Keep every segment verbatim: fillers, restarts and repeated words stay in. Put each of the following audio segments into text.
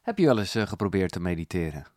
Heb je wel eens uh, geprobeerd te mediteren?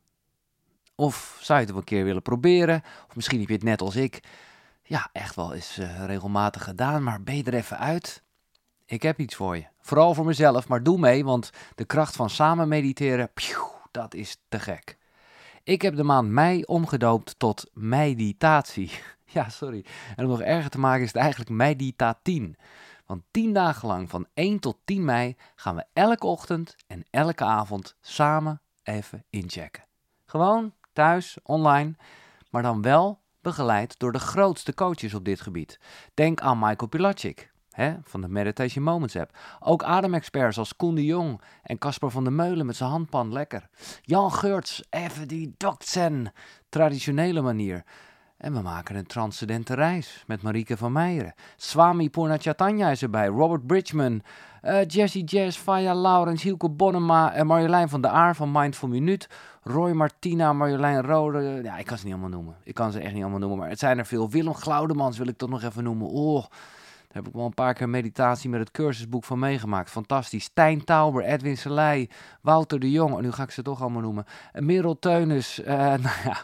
Of zou je het wel een keer willen proberen? Of misschien heb je het net als ik, ja, echt wel eens uh, regelmatig gedaan, maar ben je er even uit? Ik heb iets voor je. Vooral voor mezelf, maar doe mee, want de kracht van samen mediteren, pjoe, dat is te gek. Ik heb de maand mei omgedoopt tot meditatie. Ja, sorry. En om nog erger te maken is het eigenlijk meditatien. Want tien dagen lang, van één tot tien mei, gaan we elke ochtend en elke avond samen even inchecken. Gewoon, thuis, online, maar dan wel begeleid door de grootste coaches op dit gebied. Denk aan Michael Pilatschik, hè, van de Meditation Moments app. Ook ademexperts als Koen de Jong en Casper van der Meulen met zijn handpan lekker. Jan Geurts, even die dokzen, traditionele manier. En we maken een transcendente reis met Marieke van Meijeren. Swami Purnachatanya is erbij, Robert Bridgman, uh, Jessie Jazz, Faya Laurens, Hielke Bonnema en Marjolein van der Aar van Mindful Minuut. Roy Martina, Marjolein Rode. Ja, ik kan ze niet allemaal noemen. Ik kan ze echt niet allemaal noemen, maar het zijn er veel. Willem Glaudemans wil ik toch nog even noemen. Oh, daar heb ik wel een paar keer meditatie met het cursusboek van meegemaakt. Fantastisch. Stijn Tauber, Edwin Selei, Wouter de Jong. En nu ga ik ze toch allemaal noemen. En Merel Teunis, uh, nou ja...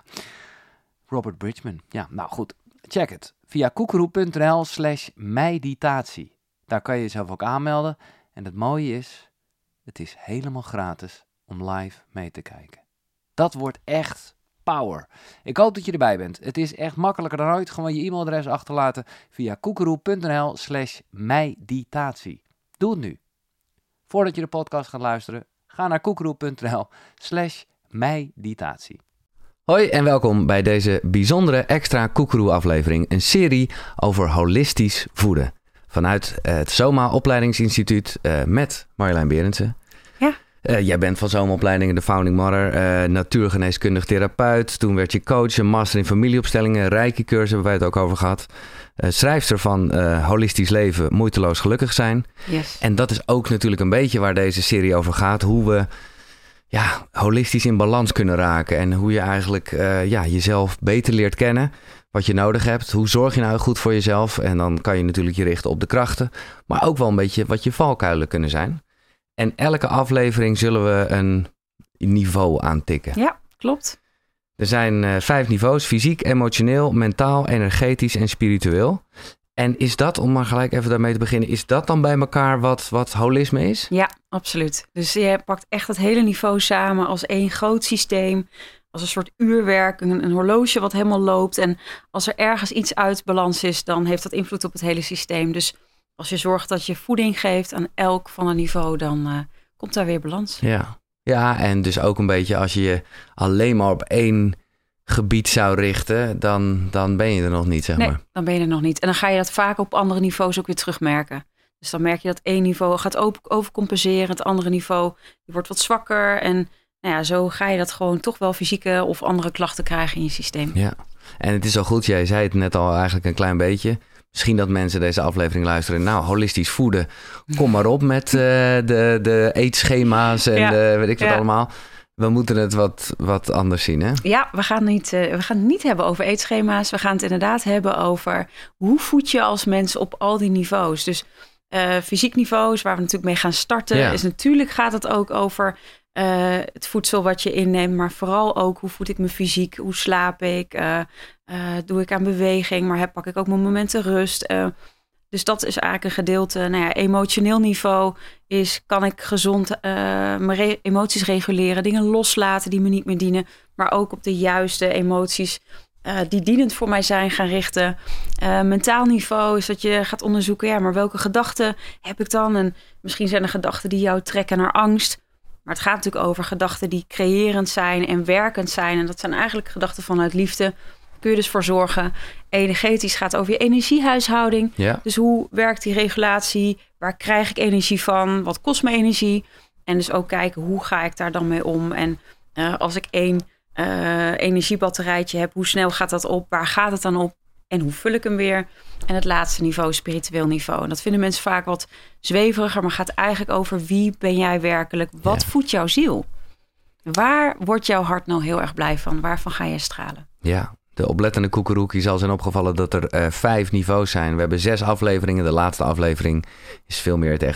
Robert Bridgman. Ja, nou goed. Check het. Via koekeroe.nl slash meditatie. Daar kan je jezelf ook aanmelden. En het mooie is, het is helemaal gratis om live mee te kijken. Dat wordt echt power. Ik hoop dat je erbij bent. Het is echt makkelijker dan ooit. Gewoon je e-mailadres achterlaten via koekeroe.nl slash meditatie. Doe het nu. Voordat je de podcast gaat luisteren, ga naar koekeroe.nl slash meditatie. Hoi en welkom bij deze bijzondere extra Koekeroe-aflevering. Een serie over holistisch voeden. Vanuit het Soma Opleidingsinstituut uh, met Marjolein Berendsen. Ja. Uh, jij bent van Soma Opleidingen de founding mother. Uh, natuurgeneeskundig therapeut. Toen werd je coach, een master in familieopstellingen. Reiki-cursus hebben wij het ook over gehad. Uh, schrijfster van uh, Holistisch Leven, Moeiteloos Gelukkig Zijn. Yes. En dat is ook natuurlijk een beetje waar deze serie over gaat. Hoe we... ja, holistisch in balans kunnen raken. En hoe je eigenlijk uh, ja, jezelf beter leert kennen. Wat je nodig hebt. Hoe zorg je nou goed voor jezelf? En dan kan je natuurlijk je richten op de krachten. Maar ook wel een beetje wat je valkuilen kunnen zijn. En elke aflevering zullen we een niveau aantikken. Ja, klopt. Er zijn uh, vijf niveaus. Fysiek, emotioneel, mentaal, energetisch en spiritueel. En is dat, om maar gelijk even daarmee te beginnen, is dat dan bij elkaar wat, wat holisme is? Ja, absoluut. Dus je pakt echt het hele niveau samen als één groot systeem. Als een soort uurwerk, een, een horloge wat helemaal loopt. En als er ergens iets uit balans is, dan heeft dat invloed op het hele systeem. Dus als je zorgt dat je voeding geeft aan elk van een niveau, dan uh, komt daar weer balans. Ja. ja, en dus ook een beetje als je je alleen maar op één gebied zou richten, dan, dan ben je er nog niet, zeg nee, maar. dan ben je er nog niet. En dan ga je dat vaak op andere niveaus ook weer terugmerken. Dus dan merk je dat één niveau gaat overcompenseren. Het andere niveau die wordt wat zwakker. En nou ja, zo ga je dat gewoon toch wel fysieke of andere klachten krijgen in je systeem. Ja, en het is al goed. Jij zei het net al eigenlijk een klein beetje. Misschien dat mensen deze aflevering luisteren. Nou, holistisch voeden. Kom maar op met uh, de, de eetschema's en ja, de, weet ik wat ja. allemaal. We moeten het wat, wat anders zien, hè? Ja, we gaan, niet, uh, we gaan het niet hebben over eetschema's. We gaan het inderdaad hebben over hoe voed je als mens op al die niveaus. Dus uh, fysiek niveaus, waar we natuurlijk mee gaan starten. Ja. Is natuurlijk gaat het ook over uh, het voedsel wat je inneemt. Maar vooral ook hoe voed ik me fysiek? Hoe slaap ik? Uh, uh, doe ik aan beweging? Maar heb, pak ik ook mijn momenten rust? Uh, Dus dat is eigenlijk een gedeelte. Nou ja, emotioneel niveau is, kan ik gezond uh, mijn re- emoties reguleren, dingen loslaten die me niet meer dienen, maar ook op de juiste emoties uh, die dienend voor mij zijn gaan richten. Uh, mentaal niveau is dat je gaat onderzoeken, ja, maar welke gedachten heb ik dan? En misschien zijn er gedachten die jou trekken naar angst. Maar het gaat natuurlijk over gedachten die creërend zijn en werkend zijn. En dat zijn eigenlijk gedachten vanuit liefde. Kun je dus voor zorgen. Energetisch gaat over je energiehuishouding. Ja. Dus hoe werkt die regulatie? Waar krijg ik energie van? Wat kost me energie? En dus ook kijken, hoe ga ik daar dan mee om? En uh, als ik één uh, energiebatterijtje heb, hoe snel gaat dat op? Waar gaat het dan op? En hoe vul ik hem weer? En het laatste niveau, spiritueel niveau. En dat vinden mensen vaak wat zweveriger, maar gaat eigenlijk over wie ben jij werkelijk? Wat ja. voedt jouw ziel? Waar wordt jouw hart nou heel erg blij van? Waarvan ga je stralen? Ja. De oplettende koekeroekie zal zijn opgevallen dat er uh, vijf niveaus zijn. We hebben zes afleveringen. De laatste aflevering is veel meer het echt het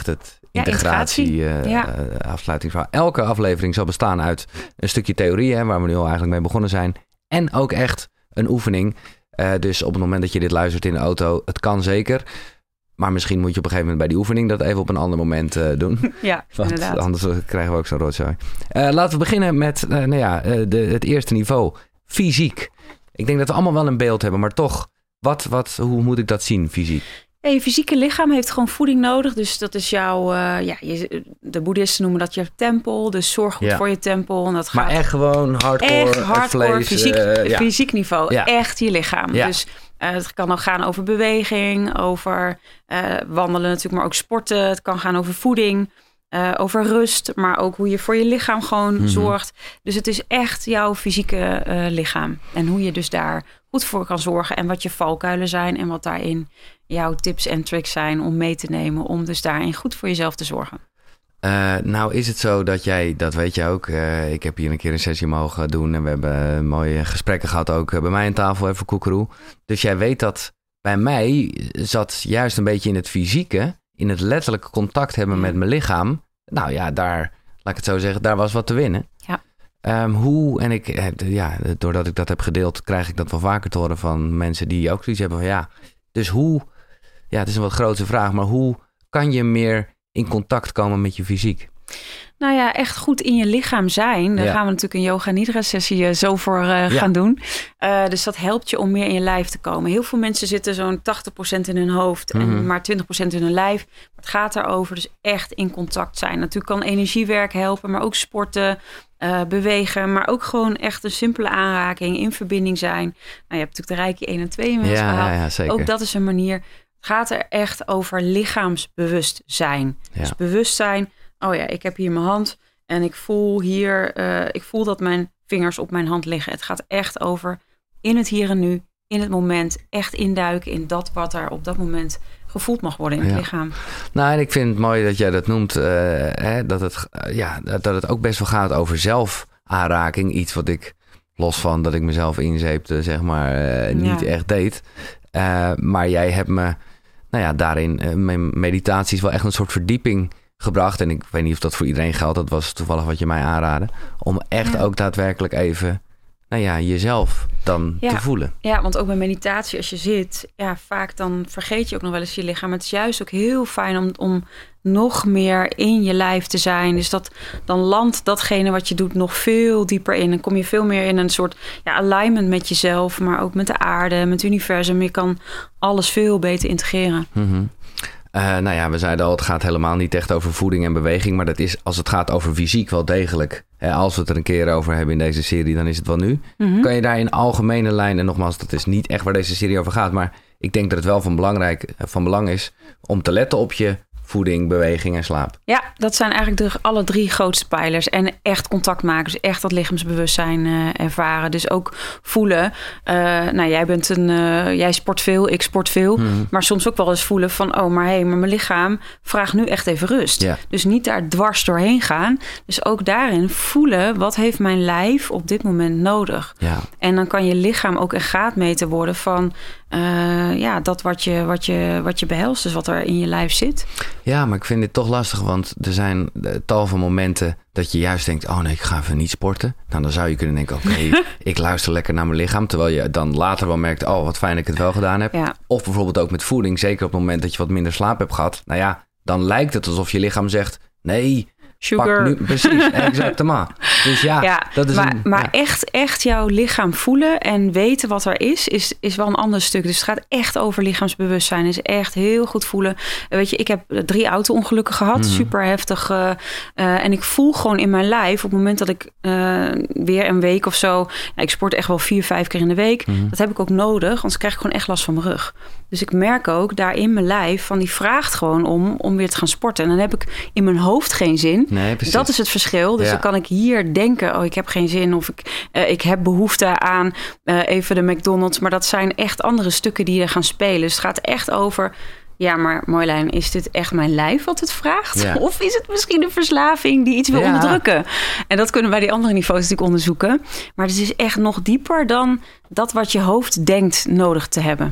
integratie, ja, integratie. Uh, ja. uh, afsluitingsverhaal. Elke aflevering zal bestaan uit een stukje theorie, hè, waar we nu al eigenlijk mee begonnen zijn. En ook echt een oefening. Uh, dus op het moment dat je dit luistert in de auto, het kan zeker. Maar misschien moet je op een gegeven moment bij die oefening dat even op een ander moment uh, doen. Ja, want inderdaad. Anders krijgen we ook zo'n rotzooi. Uh, laten we beginnen met uh, nou ja, uh, de, het eerste niveau. Fysiek. Ik denk dat we allemaal wel een beeld hebben, maar toch, wat, wat, hoe moet ik dat zien, fysiek? Ja, je fysieke lichaam heeft gewoon voeding nodig. Dus dat is jouw, uh, ja, je, de boeddhisten noemen dat je tempel. Dus zorg goed ja. voor je tempel. En dat gaat maar echt gewoon hardcore, echt hardcore vlees, fysiek, uh, ja. fysiek niveau. Ja. Echt je lichaam. Ja. Dus uh, het kan ook gaan over beweging, over uh, wandelen natuurlijk, maar ook sporten. Het kan gaan over voeding, uh, over rust, maar ook hoe je voor je lichaam gewoon mm-hmm. zorgt. Dus het is echt jouw fysieke uh, lichaam. En hoe je dus daar goed voor kan zorgen en wat je valkuilen zijn en wat daarin jouw tips en tricks zijn om mee te nemen, om dus daarin goed voor jezelf te zorgen. Uh, nou is het zo dat jij, dat weet je ook, uh, ik heb hier een keer een sessie mogen doen en we hebben mooie gesprekken gehad ook bij mij aan tafel, even koekeroe. Dus jij weet dat bij mij zat juist een beetje in het fysieke, in het letterlijke contact hebben mm. met mijn lichaam. Nou ja, daar, laat ik het zo zeggen, daar was wat te winnen. Ja. Um, hoe, en ik, ja, doordat ik dat heb gedeeld, krijg ik dat wel vaker te horen van mensen die ook zoiets hebben van ja, dus hoe, ja, het is een wat grote vraag, maar hoe kan je meer in contact komen met je fysiek? Nou ja, echt goed in je lichaam zijn. Daar ja. gaan we natuurlijk een yoga nidra sessie zo voor uh, gaan ja. doen. Uh, dus dat helpt je om meer in je lijf te komen. Heel veel mensen zitten zo'n tachtig procent in hun hoofd mm-hmm. en maar twintig procent in hun lijf. Het gaat daarover, dus echt in contact zijn. Natuurlijk kan energiewerk helpen, maar ook sporten, uh, bewegen. Maar ook gewoon echt een simpele aanraking, in verbinding zijn. Nou, je hebt natuurlijk de Reiki één en twee inmiddels ja, gehad. Ja, ja, zeker. Ook dat is een manier. Het gaat er echt over lichaamsbewustzijn. Ja. Dus bewustzijn. Oh ja, ik heb hier mijn hand en ik voel hier, uh, ik voel dat mijn vingers op mijn hand liggen. Het gaat echt over in het hier en nu, in het moment, echt induiken in dat wat er op dat moment gevoeld mag worden in het ja. lichaam. Nou, en ik vind het mooi dat jij dat noemt, uh, hè, dat, het, uh, ja, dat het ook best wel gaat over zelfaanraking. Iets wat ik, los van dat ik mezelf inzeepte, zeg maar, uh, niet ja. echt deed. Uh, maar jij hebt me, nou ja, daarin, uh, mijn meditatie is wel echt een soort verdieping gebracht. En ik weet niet of dat voor iedereen geldt. Dat was toevallig wat je mij aanraadde. Om echt ja. ook daadwerkelijk even, nou ja, jezelf dan ja. te voelen. Ja, want ook bij meditatie, als je zit, ja, vaak dan vergeet je ook nog wel eens je lichaam. Het is juist ook heel fijn om, om nog meer in je lijf te zijn. Dus dat dan landt datgene wat je doet nog veel dieper in. Dan kom je veel meer in een soort ja, alignment met jezelf, maar ook met de aarde, met het universum. Je kan alles veel beter integreren. Mm-hmm. Uh, nou ja, we zeiden al, het gaat helemaal niet echt over voeding en beweging. Maar dat is, als het gaat over fysiek, wel degelijk. Hè, als we het er een keer over hebben in deze serie, dan is het wel nu. Mm-hmm. Kan je daar in algemene lijnen, en nogmaals, dat is niet echt waar deze serie over gaat. Maar ik denk dat het wel van, belangrijk, van belang is om te letten op je voeding, beweging en slaap. Ja, dat zijn eigenlijk de alle drie grootste pijlers. En echt contact maken, dus echt dat lichaamsbewustzijn uh, ervaren. Dus ook voelen. Uh, nou, jij bent een, uh, jij sport veel, ik sport veel. Hmm. Maar soms ook wel eens voelen van, oh, maar hé, hey, maar mijn lichaam vraagt nu echt even rust. Ja. Dus niet daar dwars doorheen gaan. Dus ook daarin voelen, wat heeft mijn lijf op dit moment nodig? Ja. En dan kan je lichaam ook een graadmeter worden van Uh, ja, dat wat je, wat, je, wat je behelst, dus wat er in je lijf zit. Ja, maar ik vind dit toch lastig, want er zijn tal van momenten dat je juist denkt, oh nee, ik ga even niet sporten. Nou, dan zou je kunnen denken, oké, okay, ik luister lekker naar mijn lichaam. Terwijl je dan later wel merkt, oh, wat fijn dat ik het wel gedaan heb. Ja. Of bijvoorbeeld ook met voeding, zeker op het moment dat je wat minder slaap hebt gehad. Nou ja, dan lijkt het alsof je lichaam zegt, nee, sugar. Pak nu, precies, exactement. Dus ja, ja dat is maar, een, maar ja. echt, echt jouw lichaam voelen en weten wat er is, is, is wel een ander stuk. Dus het gaat echt over lichaamsbewustzijn. Is echt heel goed voelen. Weet je, ik heb drie auto-ongelukken gehad, mm-hmm. super heftig. Uh, uh, en ik voel gewoon in mijn lijf op het moment dat ik uh, weer een week of zo, ja, ik sport echt wel vier, vijf keer in de week. Mm-hmm. Dat heb ik ook nodig, anders krijg ik gewoon echt last van mijn rug. Dus ik merk ook daar in mijn lijf van die vraagt gewoon om, om weer te gaan sporten. En dan heb ik in mijn hoofd geen zin. Nee, dat is het verschil. Dus ja. dan kan ik hier denken, oh, ik heb geen zin. Of ik, uh, ik heb behoefte aan uh, even de McDonald's. Maar dat zijn echt andere stukken die er gaan spelen. Dus het gaat echt over, ja, maar Marjolein, is dit echt mijn lijf wat het vraagt? Ja. Of is het misschien een verslaving die iets wil ja. onderdrukken? En dat kunnen wij die andere niveaus natuurlijk onderzoeken. Maar het is echt nog dieper dan dat wat je hoofd denkt nodig te hebben.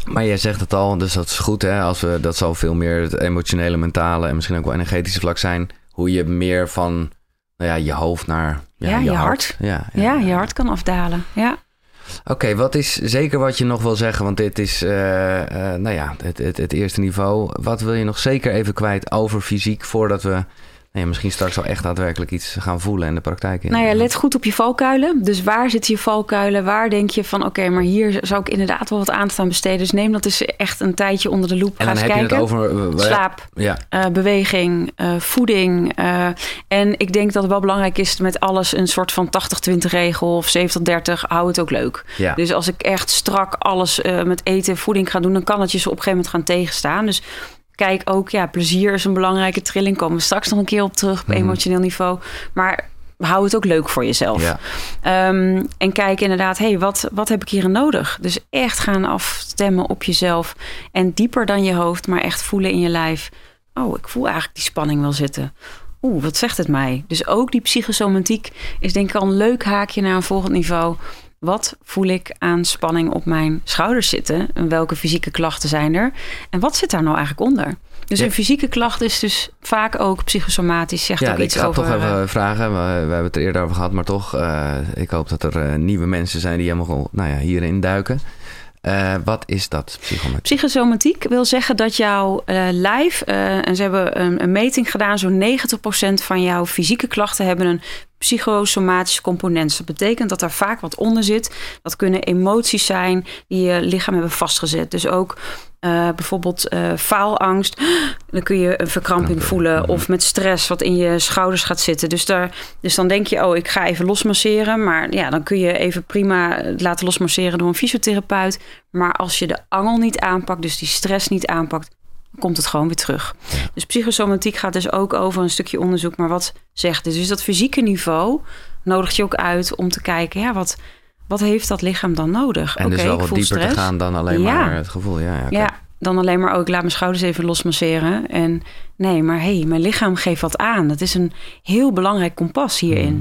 Maar jij zegt het al, dus dat is goed, hè? Als we, dat zal veel meer het emotionele, mentale en misschien ook wel energetische vlak zijn. Hoe je meer van nou ja, je hoofd naar ja, ja, je, je hart. hart. Ja, ja, ja, ja, je ja. hart kan afdalen. Ja. Oké, okay, wat is zeker wat je nog wil zeggen? Want dit is uh, uh, nou ja, het, het, het eerste niveau. Wat wil je nog zeker even kwijt over fysiek voordat we nou ja, misschien straks wel echt daadwerkelijk iets gaan voelen in de praktijk? In. Nou ja, let goed op je valkuilen. Dus waar zitten je valkuilen? Waar denk je van, oké, okay, maar hier zou ik inderdaad wel wat aandacht aan besteden. Dus neem dat eens echt een tijdje onder de loep. En Ga dan eens heb kijken. je het over uh, slaap, ja. uh, beweging, uh, voeding. Uh, en ik denk dat het wel belangrijk is met alles een soort van tachtig twintig regel of zeventig dertig. Hou het ook leuk. Ja. Dus als ik echt strak alles uh, met eten en voeding ga doen, dan kan het je zo op een gegeven moment gaan tegenstaan. Dus kijk ook, ja, plezier is een belangrijke trilling. Komen we straks nog een keer op terug op mm-hmm. emotioneel niveau. Maar hou het ook leuk voor jezelf. Ja. Um, en kijk inderdaad, hé, hey, wat, wat heb ik hierin nodig? Dus echt gaan afstemmen op jezelf. En dieper dan je hoofd, maar echt voelen in je lijf. Oh, ik voel eigenlijk die spanning wel zitten. Oeh, wat zegt het mij? Dus ook die psychosomatiek is denk ik al een leuk haakje naar een volgend niveau. Wat voel ik aan spanning op mijn schouders zitten? En welke fysieke klachten zijn er? En wat zit daar nou eigenlijk onder? Dus ja. een fysieke klacht is dus vaak ook psychosomatisch. Zegt ja, ook iets ik ga over... toch even vragen. We, we hebben het er eerder over gehad, maar toch. Uh, ik hoop dat er uh, nieuwe mensen zijn die helemaal nou ja, hierin duiken. Uh, wat is dat, psychosomatiek? Psychosomatiek wil zeggen dat jouw uh, lijf... Uh, en ze hebben een, een meting gedaan... zo'n negentig procent van jouw fysieke klachten hebben een psychosomatische component. Dat betekent dat er vaak wat onder zit. Dat kunnen emoties zijn die je lichaam hebben vastgezet. Dus ook uh, bijvoorbeeld uh, faalangst. Dan kun je een verkramping voelen. Mm-hmm. Of met stress wat in je schouders gaat zitten. Dus, daar, dus dan denk je, oh, ik ga even losmasseren. Maar ja, dan kun je even prima laten losmasseren door een fysiotherapeut. Maar als je de angel niet aanpakt, dus die stress niet aanpakt, komt het gewoon weer terug. Ja. Dus psychosomatiek gaat dus ook over een stukje onderzoek. Maar wat zegt het? Dus dat fysieke niveau nodigt je ook uit om te kijken, ja, wat, wat heeft dat lichaam dan nodig? En dus okay, wel wat dieper stress. te gaan dan alleen ja. maar het gevoel. Ja, ja, okay. ja, dan alleen maar, oh, ik laat mijn schouders even losmasseren. En nee, maar hé, hey, mijn lichaam geeft wat aan. Dat is een heel belangrijk kompas hierin. Hmm.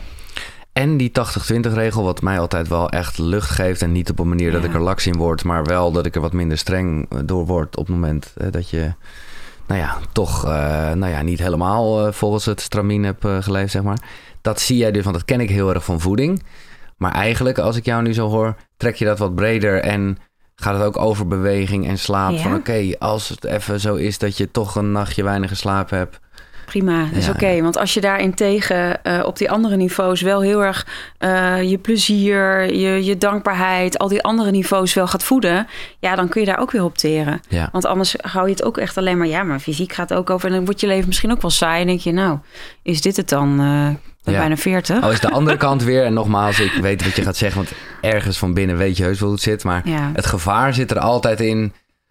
En die tachtig twintig regel, wat mij altijd wel echt lucht geeft. En niet op een manier ja. dat ik er laks in word, maar wel dat ik er wat minder streng door word op het moment hè, dat je, nou ja, toch uh, nou ja, niet helemaal uh, volgens het stramien hebt uh, geleefd, zeg maar. Dat zie jij dus, want dat ken ik heel erg van voeding. Maar eigenlijk, als ik jou nu zo hoor, trek je dat wat breder en gaat het ook over beweging en slaap. Ja. Van oké, okay, als het even zo is dat je toch een nachtje weinig geslapen hebt. Prima, dat is ja. oké. Okay. Want als je daarin tegen uh, op die andere niveaus wel heel erg uh, je plezier, je, je dankbaarheid, al die andere niveaus wel gaat voeden, ja, dan kun je daar ook weer op teren. Ja. Want anders hou je het ook echt alleen maar, ja, maar fysiek gaat ook over. En dan wordt je leven misschien ook wel saai. En denk je, nou, is dit het dan? Uh, Ik ben ja. bijna veertig. Al is de andere kant weer. En nogmaals, ik weet wat je gaat zeggen. Want ergens van binnen weet je heus wel hoe het zit. Maar ja. het gevaar zit er altijd in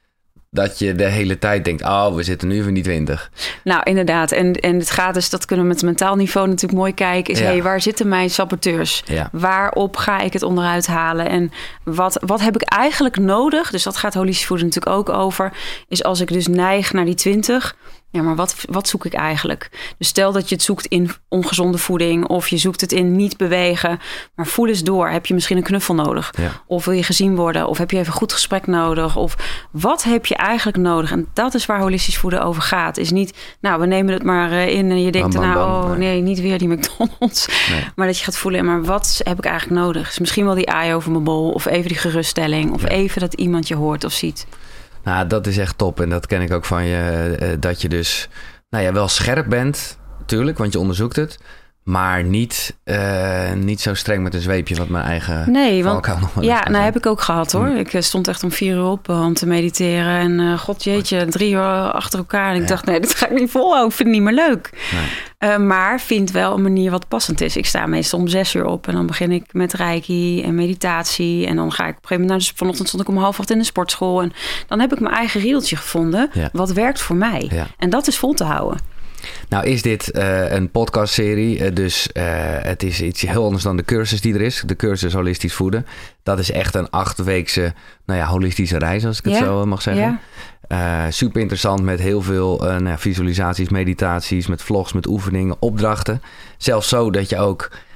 dat je de hele tijd denkt, oh, we zitten nu in die twintig. Nou, inderdaad. En, en het gaat dus, dat kunnen we met het mentaal niveau natuurlijk mooi kijken. Is, ja. hey, waar zitten mijn saboteurs? Ja. Waarop ga ik het onderuit halen? En wat, wat heb ik eigenlijk nodig? Dus dat gaat holistisch voeden natuurlijk ook over. Is als ik dus neig naar die twintig... Ja, maar wat, wat zoek ik eigenlijk? Dus stel dat je het zoekt in ongezonde voeding, of je zoekt het in niet bewegen. Maar voel eens door. Heb je misschien een knuffel nodig? Ja. Of wil je gezien worden? Of heb je even een goed gesprek nodig? Of wat heb je eigenlijk nodig? En dat is waar holistisch voeden over gaat. Is niet, nou, we nemen het maar in en je denkt daarna, nou, oh nee, niet weer die McDonald's. Nee. Maar dat je gaat voelen, maar wat heb ik eigenlijk nodig? Dus misschien wel die aai over mijn bol, of even die geruststelling, of ja. even dat iemand je hoort of ziet. Nou, dat is echt top. En dat ken ik ook van je. Uh, dat je dus nou ja, wel scherp bent, natuurlijk, want je onderzoekt het. Maar niet, uh, niet zo streng met een zweepje, wat mijn eigen... Nee, want ja, nou heb ik ook gehad hoor. Hmm. Ik stond echt om vier uur op om te mediteren. En uh, god jeetje, drie uur achter elkaar. En ik ja. dacht, nee, dit ga ik niet volhouden. Ik vind het niet meer leuk. Nee. Uh, maar vind wel een manier wat passend is. Ik sta meestal om zes uur op. En dan begin ik met reiki en meditatie. En dan ga ik op een gegeven moment... Dus vanochtend stond ik om half acht in de sportschool. En dan heb ik mijn eigen rieltje gevonden. Ja. Wat werkt voor mij. Ja. En dat is vol te houden. Nou is dit uh, een podcastserie, uh, dus uh, het is iets heel anders dan de cursus die er is. De cursus Holistisch Voeden. Dat is echt een achtweekse nou ja, holistische reis, als ik het ja. zo mag zeggen. Ja. Uh, super interessant met heel veel uh, nou, visualisaties, meditaties, met vlogs, met oefeningen, opdrachten. Zelfs zo dat je ook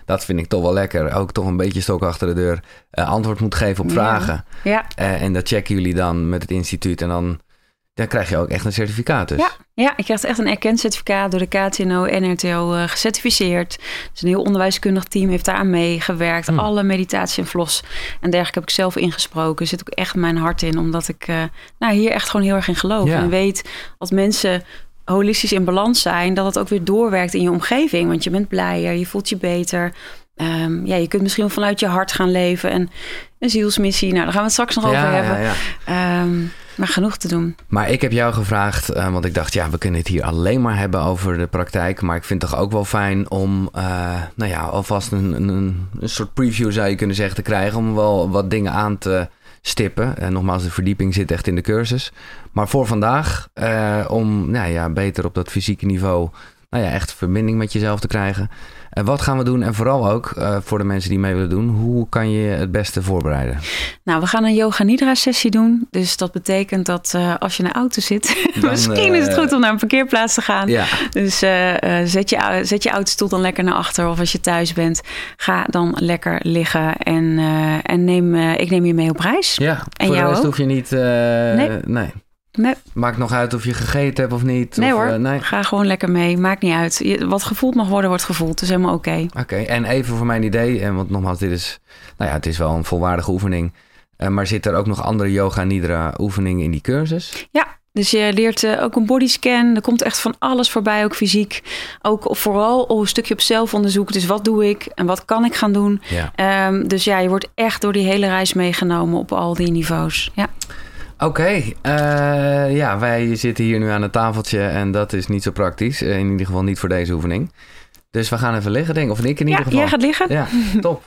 dat vind ik toch wel lekker. Ook toch een beetje stok achter de deur. Uh, antwoord moet geven op vragen. Ja. ja. Uh, en dat checken jullie dan met het instituut. En dan, dan krijg je ook echt een certificaat dus. Ja, ja ik krijg echt een erkend certificaat door de K T N O en R T O uh, gecertificeerd. Dus een heel onderwijskundig team heeft daaraan meegewerkt. Hmm. Alle meditatie en floss en dergelijke heb ik zelf ingesproken. Er zit ook echt mijn hart in, omdat ik uh, nou, hier echt gewoon heel erg in geloof. Ja. En weet, als mensen holistisch in balans zijn, dat het ook weer doorwerkt in je omgeving. Want je bent blijer, je voelt je beter. Um, ja, je kunt misschien vanuit je hart gaan leven. En een zielsmissie, nou, daar gaan we het straks nog ja, over hebben. Ja, ja. Um, maar genoeg te doen. Maar ik heb jou gevraagd, uh, want ik dacht, ja, we kunnen het hier alleen maar hebben over de praktijk. Maar ik vind het toch ook wel fijn om, uh, nou ja, alvast een, een, een soort preview zou je kunnen zeggen te krijgen. Om wel wat dingen aan te stippen. En nogmaals, de verdieping zit echt in de cursus. Maar voor vandaag, uh, om nou ja, beter op dat fysieke niveau, nou ja, echt verbinding met jezelf te krijgen. En wat gaan we doen? En vooral ook uh, voor de mensen die mee willen doen, hoe kan je het beste voorbereiden? Nou, we gaan een yoga nidra sessie doen. Dus dat betekent dat uh, als je in de auto zit, dan, misschien uh, is het goed om naar een parkeerplaats te gaan. Ja. Dus uh, uh, zet, je, zet je autostoel dan lekker naar achter. Of als je thuis bent, ga dan lekker liggen. En, uh, en neem, uh, ik neem je mee op reis. Ja, en voor jou de rest ook? hoef je niet... Uh, nee. nee. Nee. Maakt nog uit of je gegeten hebt of niet? Nee of, hoor, uh, nee. ga gewoon lekker mee. Maakt niet uit. Je, wat gevoeld mag worden, wordt gevoeld. Dat is helemaal oké. Okay. Oké, okay. En even voor mijn idee, en want nogmaals, dit is, nou ja, het is wel een volwaardige oefening. Uh, maar zit er ook nog andere yoga nidra oefeningen in die cursus? Ja, dus je leert uh, ook een bodyscan. Er komt echt van alles voorbij, ook fysiek. Ook vooral een stukje op zelfonderzoek. Dus wat doe ik en wat kan ik gaan doen? Ja. Um, dus ja, je wordt echt door die hele reis meegenomen op al die niveaus. Ja. Oké, okay, uh, ja, wij zitten hier nu aan het tafeltje en dat is niet zo praktisch. Uh, in ieder geval niet voor deze oefening. Dus we gaan even liggen, denk ik. Of ik in ieder ja, geval. Jij gaat liggen? Ja, top.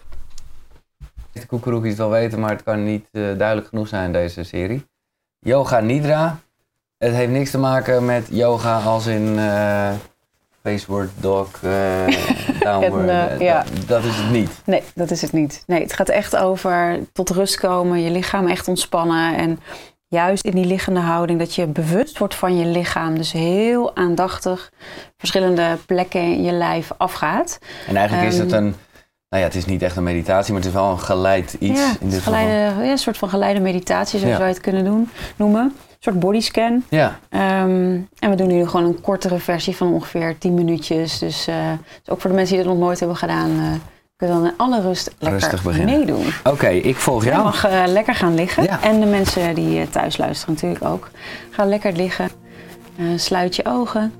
De koekeroekjes het wel weten, maar het kan niet uh, duidelijk genoeg zijn in deze serie. Yoga nidra. Het heeft niks te maken met yoga als in uh, faceward dog, uh, downward. en, uh, ja. dat, dat is het niet. Nee, dat is het niet. Nee, het gaat echt over tot rust komen, je lichaam echt ontspannen. En juist in die liggende houding, dat je bewust wordt van je lichaam. Dus heel aandachtig verschillende plekken in je lijf afgaat. En eigenlijk um, is het een, nou ja, het is niet echt een meditatie, maar het is wel een geleid iets. Ja, in dit geleide, ja, een soort van geleide meditatie, zo ja. zou je het kunnen doen, noemen. Een soort bodyscan. Ja. Um, en we doen nu gewoon een kortere versie van ongeveer tien minuutjes. Dus, uh, dus ook voor de mensen die dat nog nooit hebben gedaan, uh, kunnen dan in alle rust lekker meedoen. Oké, okay, ik volg jou. Je mag uh, lekker gaan liggen. Ja. En de mensen die uh, thuis luisteren natuurlijk ook. Ga lekker liggen. Uh, sluit je ogen.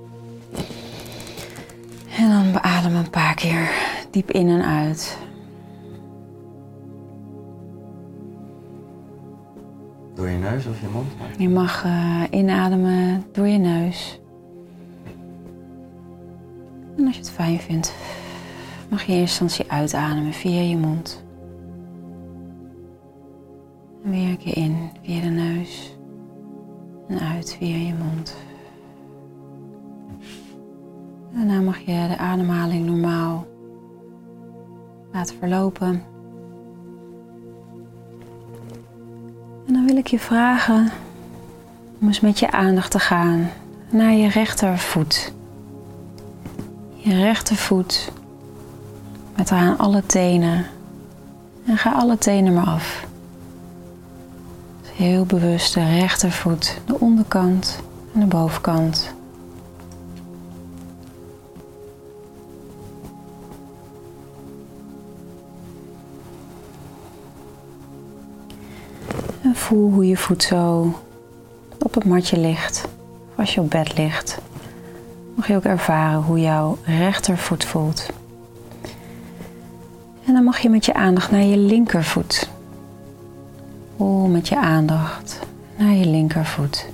En dan beadem een paar keer diep in en uit. Door je neus of je mond? Je mag uh, inademen door je neus. En als je het fijn vindt, mag je in eerste instantie uitademen via je mond. En weer een keer in via de neus. En uit via je mond. En daarna mag je de ademhaling normaal laten verlopen. En dan wil ik je vragen om eens met je aandacht te gaan naar je rechtervoet. Je rechtervoet met eraan alle tenen. En ga alle tenen maar af. Dus heel bewust de rechtervoet, de onderkant en de bovenkant. En voel hoe je voet zo op het matje ligt. Of als je op bed ligt, mag je ook ervaren hoe jouw rechtervoet voelt. En dan mag je met je aandacht naar je linkervoet. Voel met je aandacht naar je linkervoet.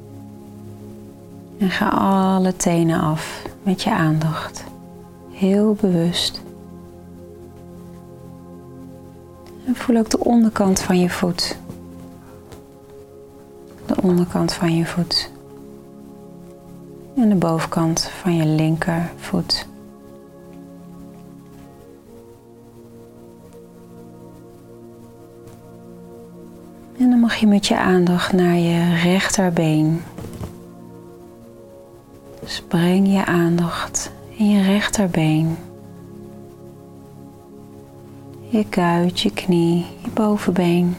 En ga alle tenen af met je aandacht. Heel bewust. En voel ook de onderkant van je voet. De onderkant van je voet. En de bovenkant van je linkervoet. En dan mag je met je aandacht naar je rechterbeen. Dus breng je aandacht in je rechterbeen. je kuit, je knie, je bovenbeen.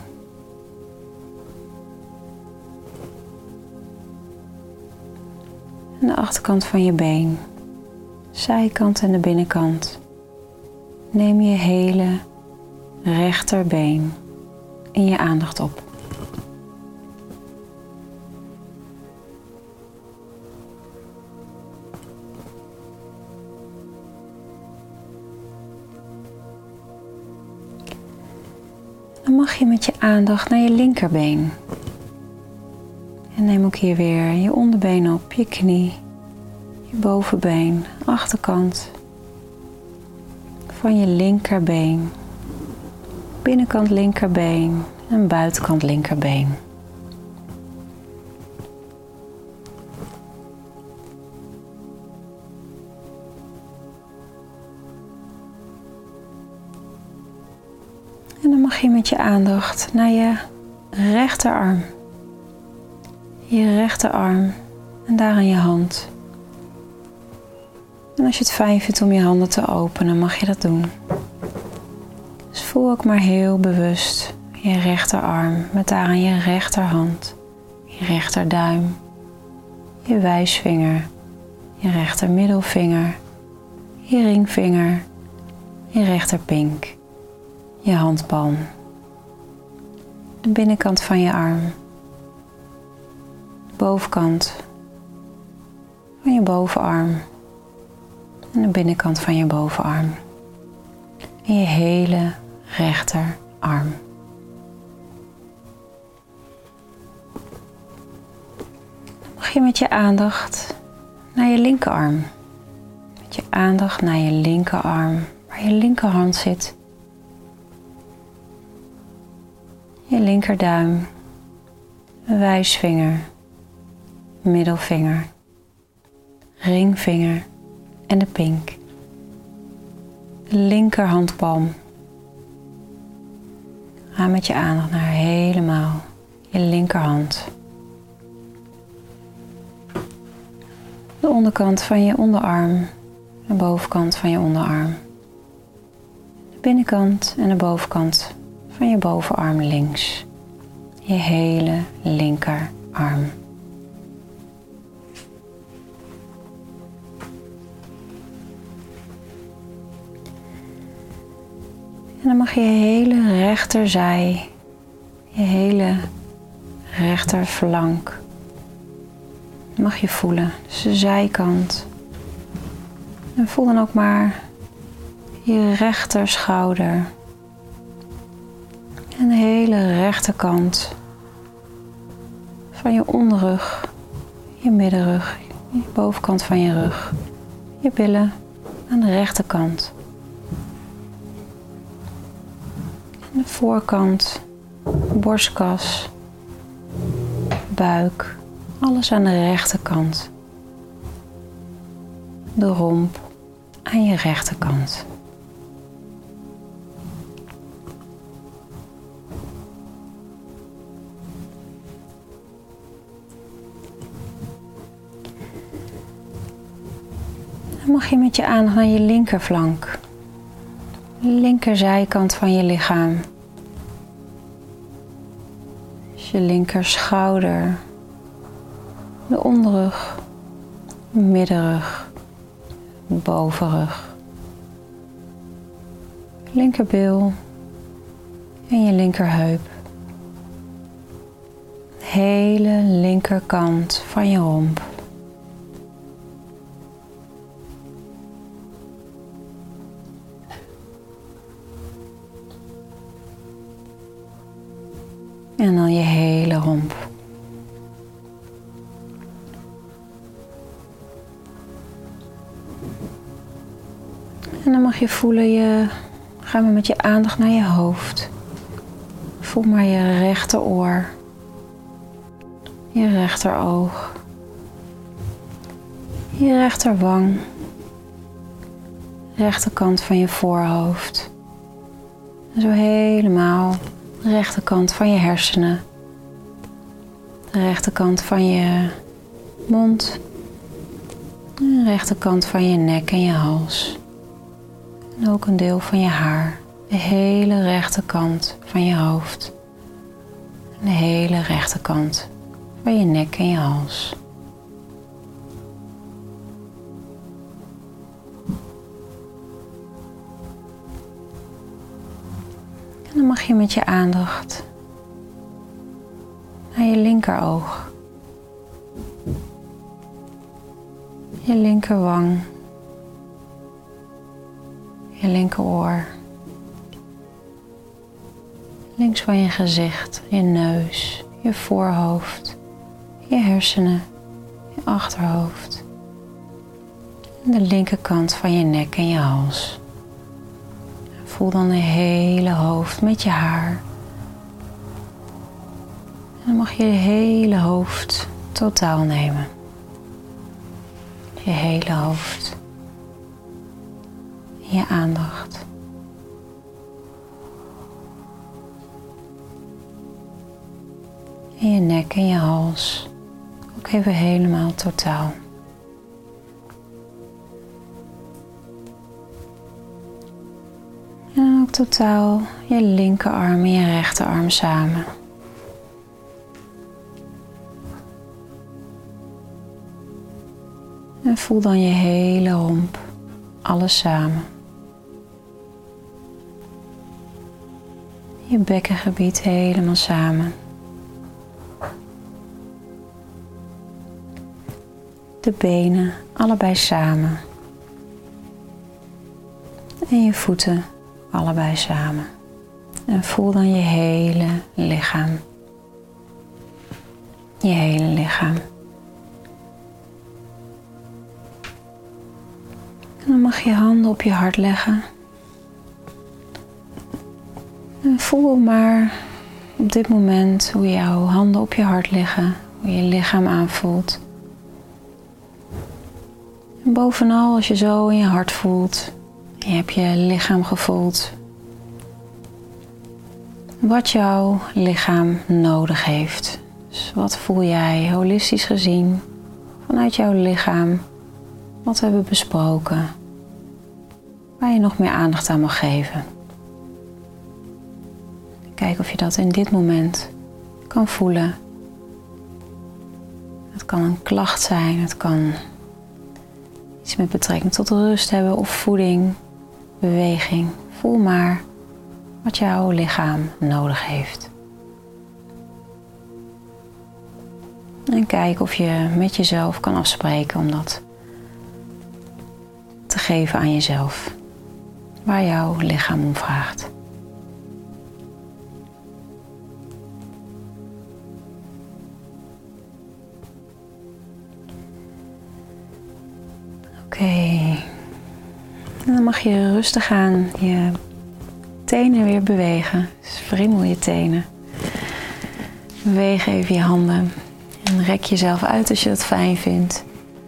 En de achterkant van je been, zijkant en de binnenkant. Neem je hele rechterbeen in je aandacht op. Dan mag je met je aandacht naar je linkerbeen. En neem ook hier weer je onderbeen op, je knie, je bovenbeen, achterkant van je linkerbeen, binnenkant linkerbeen en buitenkant linkerbeen. En dan mag je met je aandacht naar je rechterarm. Je rechterarm en daar aan je hand. En als je het fijn vindt om je handen te openen, mag je dat doen. Dus voel ook maar heel bewust je rechterarm met daar aan je rechterhand, je rechterduim, je wijsvinger, je rechtermiddelvinger, je ringvinger, je rechterpink, je handpalm, de binnenkant van je arm, de bovenkant van je bovenarm en de binnenkant van je bovenarm en je hele rechterarm. Dan mag je met je aandacht naar je linkerarm, met je aandacht naar je linkerarm, waar je linkerhand zit. Je linkerduim, wijsvinger, middelvinger, ringvinger en de pink. De linkerhandpalm. Ga met je aandacht naar helemaal je linkerhand. De onderkant van je onderarm, de bovenkant van je onderarm. De binnenkant en de bovenkant van je bovenarm links. Je hele linkerarm. En dan mag je je hele rechterzij, je hele rechterflank, mag je voelen. Dus de zijkant. En voel dan ook maar je rechterschouder. En de hele rechterkant van je onderrug, je middenrug, je bovenkant van je rug, je billen aan de rechterkant. En de voorkant, borstkas, buik, alles aan de rechterkant. De romp aan je rechterkant. Dan mag je met je aandacht naar je linkerflank. De linkerzijkant van je lichaam. Dus je linkerschouder. De onderrug. Middenrug. Bovenrug. Linkerbil. En je linkerheup. De hele linkerkant van je romp. En dan je hele romp. En dan mag je voelen, je, gaan we met je aandacht naar je hoofd. Voel maar je rechteroor. Je rechteroog. Je rechterwang. Rechterkant van je voorhoofd. En zo helemaal de rechterkant van je hersenen. De rechterkant van je mond. De rechterkant van je nek en je hals. En ook een deel van je haar. De hele rechterkant van je hoofd. En de hele rechterkant van je nek en je hals. En dan mag je met je aandacht naar je linkeroog, je linkerwang, je linkeroor, links van je gezicht, je neus, je voorhoofd, je hersenen, je achterhoofd en de linkerkant van je nek en je hals. Voel dan de hele hoofd met je haar. En dan mag je je hele hoofd totaal nemen. Je hele hoofd. En je aandacht. En je nek en je hals. Ook even helemaal totaal. En ook totaal je linkerarm en je rechterarm samen. En voel dan je hele romp, alles samen. Je bekkengebied helemaal samen. De benen allebei samen. En je voeten allebei samen. En voel dan je hele lichaam. Je hele lichaam. En dan mag je handen op je hart leggen. En voel maar op dit moment hoe jouw handen op je hart liggen. Hoe je lichaam aanvoelt. En bovenal als je zo in je hart voelt. Je hebt je lichaam gevoeld. Wat jouw lichaam nodig heeft. Dus wat voel jij holistisch gezien vanuit jouw lichaam? Wat we hebben besproken. Waar je nog meer aandacht aan mag geven. Kijk of je dat in dit moment kan voelen. Het kan een klacht zijn. Het kan iets met betrekking tot rust hebben of voeding, beweging. Voel maar wat jouw lichaam nodig heeft. En kijk of je met jezelf kan afspreken om dat te geven aan jezelf. Waar jouw lichaam om vraagt. Oké. Okay. En dan mag je rustig aan je tenen weer bewegen. Dus friemel je tenen. Beweeg even je handen. En rek jezelf uit als je dat fijn vindt.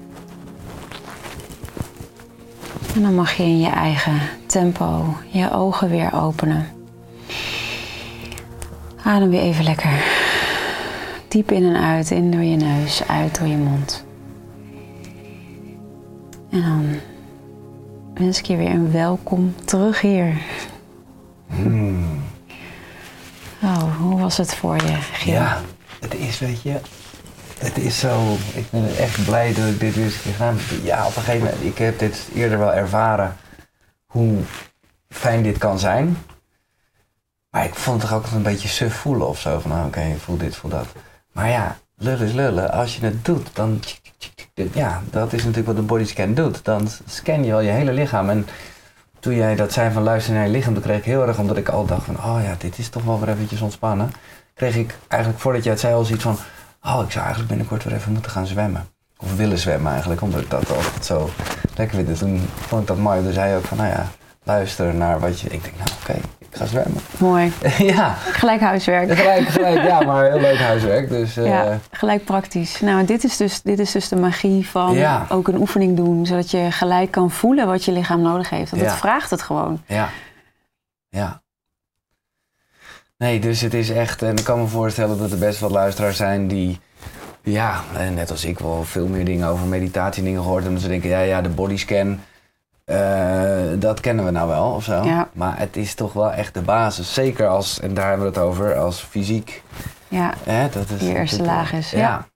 En dan mag je in je eigen tempo je ogen weer openen. Adem weer even lekker diep in en uit. In door je neus, uit door je mond. En dan wens ik je weer een welkom terug hier. Hmm. Oh, hoe was het voor je, Giel? Ja, het is, weet je, het is zo, ik ben echt blij dat ik dit weer eens een keer gedaan heb. Ja, op een gegeven moment, ik heb dit eerder wel ervaren, hoe fijn dit kan zijn. Maar ik vond het toch ook een beetje suf voelen of zo, van nou, oké, okay, voel dit, voel dat. Maar ja, lullen is lullen, als je het doet, dan, ja, dat is natuurlijk wat een bodyscan doet. Dan scan je al je hele lichaam. En toen jij dat zei van luister naar je lichaam, toen kreeg ik heel erg, omdat ik al dacht van, oh ja, dit is toch wel weer eventjes ontspannen. Kreeg ik eigenlijk, voordat jij het zei, al zoiets van, oh, ik zou eigenlijk binnenkort weer even moeten gaan zwemmen. Of willen zwemmen eigenlijk, omdat ik dat altijd zo lekker vind. Dus toen vond ik dat mooi. Toen zei je ook van, nou ja, luister naar wat je... Ik denk, nou oké, okay, ik ga zwemmen. Mooi. Ja. Gelijk huiswerk. Gelijk, gelijk, ja, maar heel leuk huiswerk. Dus, uh... ja, gelijk praktisch. Nou, dit is dus, dit is dus de magie van ja. ook een oefening doen. Zodat je gelijk kan voelen wat je lichaam nodig heeft. Want ja. dat vraagt het gewoon. Ja. Ja. Nee, dus het is echt... En ik kan me voorstellen dat er best wel luisteraars zijn die... Ja, net als ik wel veel meer dingen over meditatie dingen gehoord hebben. En ze denken, ja, ja, de bodyscan... uh, dat kennen we nou wel of zo. Ja. Maar het is toch wel echt de basis. Zeker als, en daar hebben we het over, als fysiek. Ja, hè, dat is die eerste laag is. Ja. ja.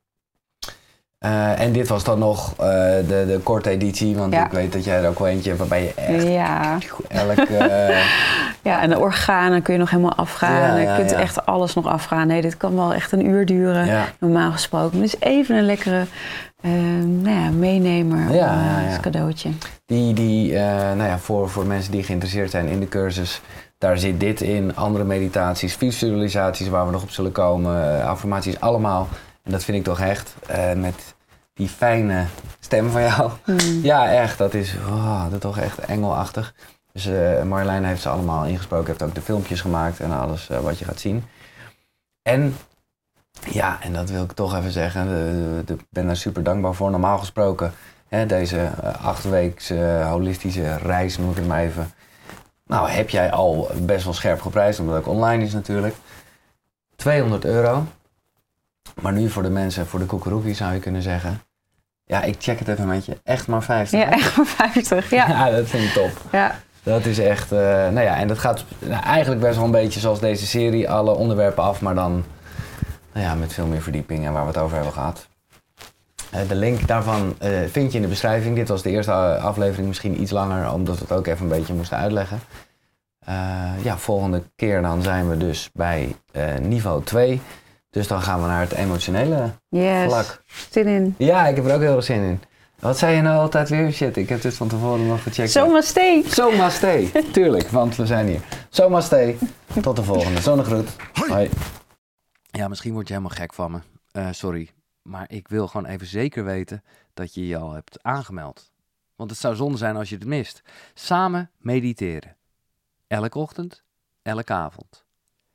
Uh, en dit was dan nog uh, de, de korte editie, want ja. ik weet dat jij er ook wel eentje hebt waarbij je echt ja. elk... Uh... ja, en de organen kun je nog helemaal afgaan. Ja, ja, je kunt ja. echt alles nog afgaan. Nee, dit kan wel echt een uur duren, ja. normaal gesproken. Dus even een lekkere uh, nou ja, meenemer ja, uh, ja, ja. als cadeautje. Die, die uh, nou ja, voor, voor mensen die geïnteresseerd zijn in de cursus, daar zit dit in. Andere meditaties, visualisaties waar we nog op zullen komen, uh, affirmaties, allemaal. En dat vind ik toch echt, uh, met die fijne stem van jou. Mm. Ja, echt, dat is, oh, dat is toch echt engelachtig. Dus uh, Marjolein heeft ze allemaal ingesproken, heeft ook de filmpjes gemaakt en alles uh, wat je gaat zien. En, ja, en dat wil ik toch even zeggen, ik ben daar super dankbaar voor. Normaal gesproken, hè, deze uh, achtweekse uh, holistische reis, noem ik het maar even. Nou, heb jij al best wel scherp geprijsd, omdat het ook online is natuurlijk. tweehonderd euro. Maar nu voor de mensen, voor de koekeroekie zou je kunnen zeggen... Ja, ik check het even met je. Echt maar vijftig. Ja, echt maar vijftig, ja. Ja, dat vind ik top. Ja. Dat is echt... Uh, nou ja, en dat gaat nou, eigenlijk best wel een beetje zoals deze serie. Alle onderwerpen af, maar dan nou ja, met veel meer verdieping en waar we het over hebben gehad. Uh, de link daarvan uh, vind je in de beschrijving. Dit was de eerste aflevering, misschien iets langer, omdat we het ook even een beetje moesten uitleggen. Uh, ja, volgende keer dan zijn we dus bij uh, niveau twee... Dus dan gaan we naar het emotionele yes. vlak. Zin in. Ja, ik heb er ook heel erg zin in. Wat zei je nou altijd weer? Shit, ik heb dit van tevoren nog gecheckt. Zomaste. Zomaste. Tuurlijk, want we zijn hier. Zomaste. Tot de volgende. Zonnegroet. Hoi. Ja, misschien word je helemaal gek van me. Uh, sorry. Maar ik wil gewoon even zeker weten dat je je al hebt aangemeld. Want het zou zonde zijn als je het mist. Samen mediteren. Elke ochtend, elke avond.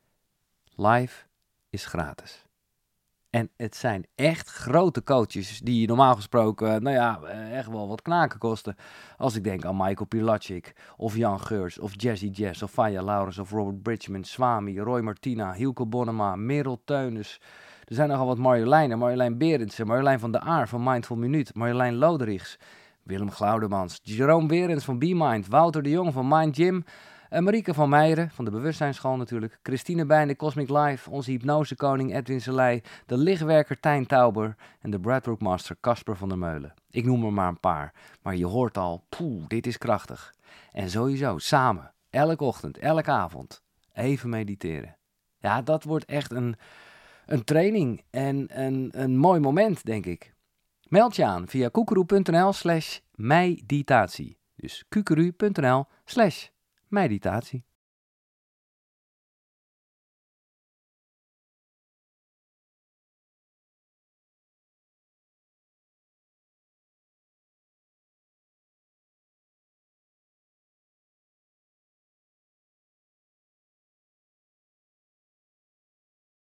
Live is gratis. En het zijn echt grote coaches die normaal gesproken, nou ja, echt wel wat knaken kosten. Als ik denk aan Michael Pilatschik, of Jan Geurts, of Jazzy Jazz, of Faya Laurens, of Robert Bridgman, Swami, Roy Martina, Hielke Bonnema, Merel Teunis. Er zijn nogal wat Marjoleinen, Marjolein Berendsen, Marjolein van der Aar van Mindful Minuut, Marjolein Loderichs, Willem Glaudemans, Jerome Werens van BeMind, Wouter de Jong van Mind Gym, Uh, Marieke van Meijeren, van de Bewustzijnsschool natuurlijk. Christine Bijn, de Cosmic Life. Onze hypnosekoning Edwin Selei. De lichtwerker Tijn Tauber. En de Breathwork Master Casper van der Meulen. Ik noem er maar een paar. Maar je hoort al, poeh, dit is krachtig. En sowieso, samen, elke ochtend, elke avond, even mediteren. Ja, dat wordt echt een, een training en een, een mooi moment, denk ik. Meld je aan via kukuru.nl slash meditatie. Dus kukuru.nl slash meditatie.